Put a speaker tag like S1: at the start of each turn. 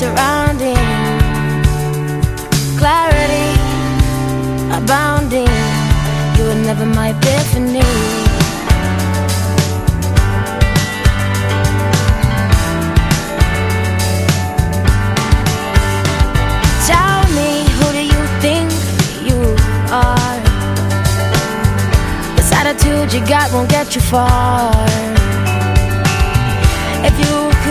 S1: surrounding, clarity abounding. You were never my epiphany. Tell me, who do you think you are? This attitude you got won't get you far. If you